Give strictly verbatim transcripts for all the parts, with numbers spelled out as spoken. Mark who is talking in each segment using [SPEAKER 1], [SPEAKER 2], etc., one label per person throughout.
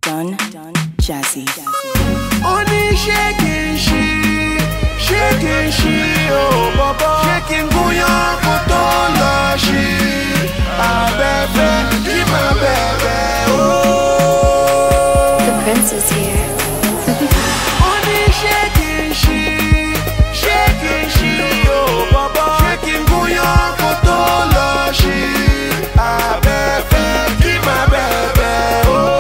[SPEAKER 1] Done, done, Jazzy.
[SPEAKER 2] Only shaking she, shaking she, oh baba. Shaking bouillon koto la she. Ah bébé, dis ma bébé, oh.
[SPEAKER 3] The prince is here.
[SPEAKER 2] Only shaking she, shaking she, oh baba. Shaking bouillon koto la she. Ah bébé, dis ma bébé, oh.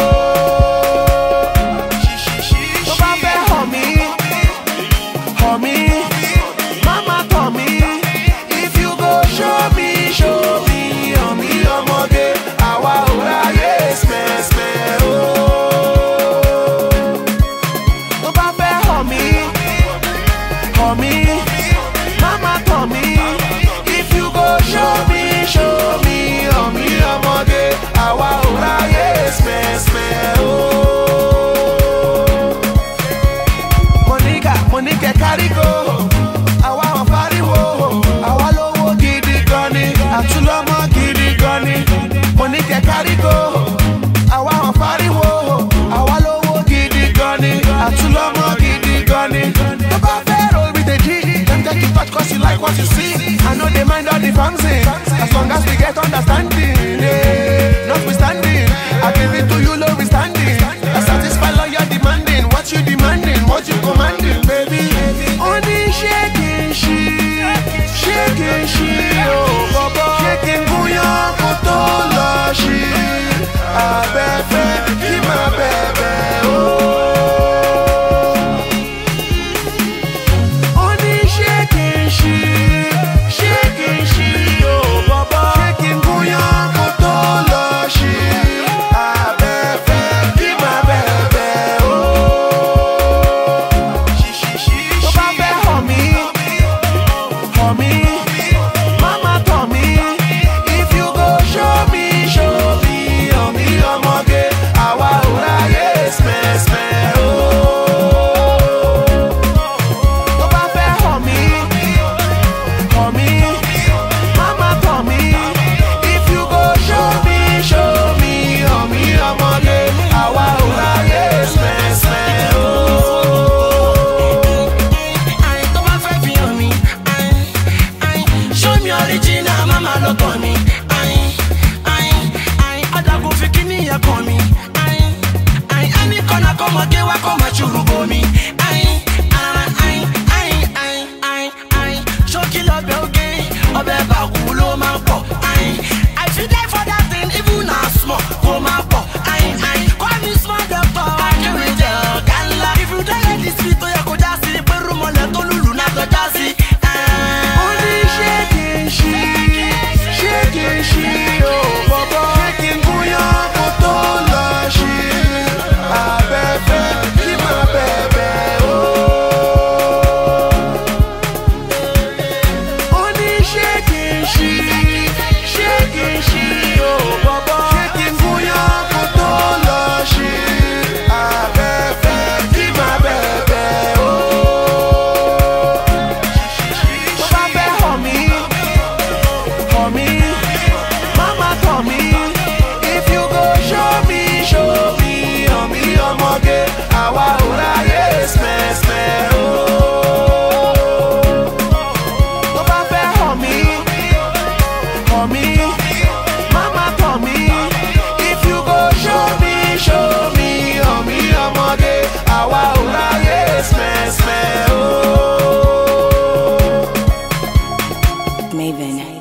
[SPEAKER 2] Cause you like what you see. I know they mind all the fancy. As long as we get understanding, yeah. Notwithstanding, I give it to you, low standing. I satisfy all your demanding. What you demanding, what you commanding, baby. Only shaking she, shaking she, oh baba. Shaking bouillon koto la she. Ah bébé, dis ma bébé, oh.
[SPEAKER 1] Maven.